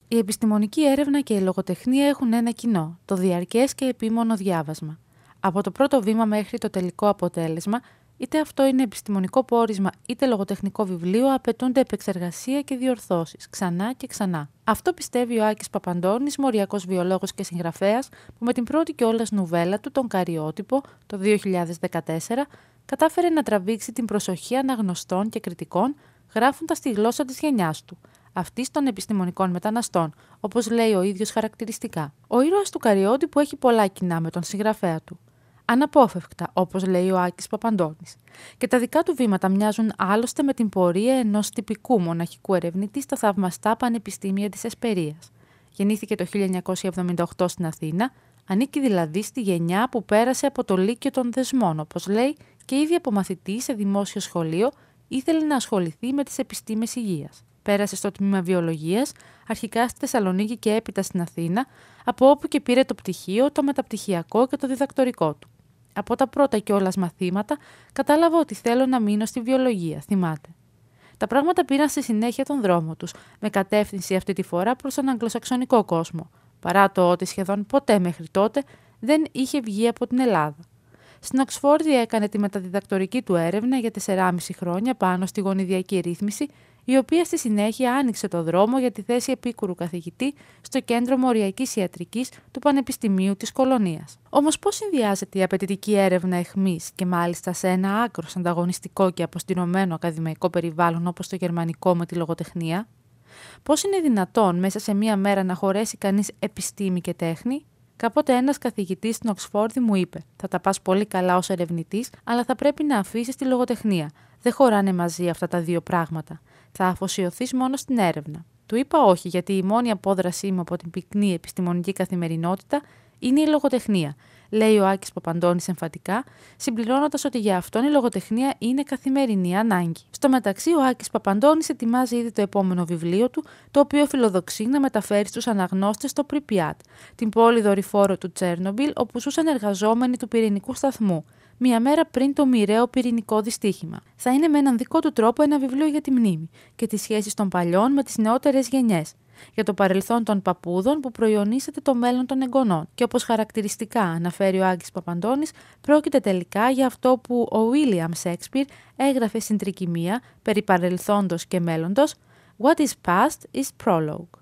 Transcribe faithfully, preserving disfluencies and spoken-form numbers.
Η επιστημονική έρευνα και η λογοτεχνία έχουν ένα κοινό, το διαρκές και επίμονο διάβασμα. Από το πρώτο βήμα μέχρι το τελικό αποτέλεσμα, είτε αυτό είναι επιστημονικό πόρισμα είτε λογοτεχνικό βιβλίο, απαιτούνται επεξεργασία και διορθώσεις, ξανά και ξανά. Αυτό πιστεύει ο Άκης Παπαντώνης, μοριακός βιολόγος και συγγραφέας, που με την πρώτη κιόλας νουβέλα του, τον Καριότυπο, το δύο χιλιάδες δεκατέσσερα, κατάφερε να τραβήξει την προσοχή αναγνωστών και κριτικών, γράφοντας τη γλώσσα της γενιάς του, αυτής των επιστημονικών μεταναστών, όπως λέει ο ίδιος χαρακτηριστικά. Ο ήρωας του Καριότυπου έχει πολλά κοινά με τον συγγραφέα του. Αναπόφευκτα, όπως λέει ο Άκης Παπαντώνης. Και τα δικά του βήματα μοιάζουν άλλωστε με την πορεία ενός τυπικού μοναχικού ερευνητή στα θαυμαστά πανεπιστήμια της Εσπερίας. Γεννήθηκε το χίλια εννιακόσια εβδομήντα οκτώ στην Αθήνα, ανήκει δηλαδή στη γενιά που πέρασε από το Λύκειο των Δεσμών, όπως λέει, και ήδη από μαθητή σε δημόσιο σχολείο ήθελε να ασχοληθεί με τις επιστήμες υγείας. Πέρασε στο τμήμα βιολογίας, αρχικά στη Θεσσαλονίκη και έπειτα στην Αθήνα, από όπου και πήρε το πτυχίο, το μεταπτυχιακό και το διδακτορικό του. Από τα πρώτα κιόλας μαθήματα, κατάλαβα ότι θέλω να μείνω στη βιολογία, θυμάται. Τα πράγματα πήραν στη συνέχεια τον δρόμο τους, με κατεύθυνση αυτή τη φορά προς τον αγγλοσαξονικό κόσμο, παρά το ότι σχεδόν ποτέ μέχρι τότε δεν είχε βγει από την Ελλάδα. Στην Οξφόρδη έκανε τη μεταδιδακτορική του έρευνα για τεσσεράμισι χρόνια πάνω στη γονιδιακή ρύθμιση, η οποία στη συνέχεια άνοιξε το δρόμο για τη θέση επίκουρου καθηγητή στο Κέντρο Μοριακής Ιατρικής του Πανεπιστημίου της Κολωνίας. Όμως πώς συνδυάζεται η απαιτητική έρευνα αιχμής και μάλιστα σε ένα άκρως ανταγωνιστικό και αποστηρωμένο ακαδημαϊκό περιβάλλον όπως το γερμανικό με τη λογοτεχνία? Πώς είναι δυνατόν μέσα σε μία μέρα να χωρέσει κανείς επιστήμη και τέχνη? Κάποτε ένας καθηγητής στην Οξφόρδη μου είπε: «Θα τα πας πολύ καλά ως ερευνητής, αλλά θα πρέπει να αφήσεις τη λογοτεχνία. Δεν χωράνε μαζί αυτά τα δύο πράγματα. Θα αφοσιωθείς μόνο στην έρευνα». Του είπα όχι, γιατί η μόνη απόδρασή μου από την πυκνή επιστημονική καθημερινότητα είναι η λογοτεχνία, λέει ο Άκης Παπαντώνης εμφατικά, συμπληρώνοντας ότι για αυτόν η λογοτεχνία είναι καθημερινή ανάγκη. Στο μεταξύ, ο Άκης Παπαντώνης ετοιμάζει ήδη το επόμενο βιβλίο του, το οποίο φιλοδοξεί να μεταφέρει στους αναγνώστες στο Πριπιάτ, την πόλη δορυφόρο του Τσέρνομπιλ, όπου ζούσαν εργαζόμενοι του πυρηνικού σταθμού, μία μέρα πριν το μοιραίο πυρηνικό δυστύχημα. Θα είναι με έναν δικό του τρόπο ένα βιβλίο για τη μνήμη και τις σχέσεις των παλιών με τις νεότερες γενιές, για το παρελθόν των παππούδων που προϊονίσεται το μέλλον των εγγονών. Και όπως χαρακτηριστικά αναφέρει ο Άκης Παπαντώνης, πρόκειται τελικά για αυτό που ο Βίλιαμ Σέξπιρ έγραφε στην Τρικυμία περί παρελθόντος και μέλλοντος: «What is past is prologue».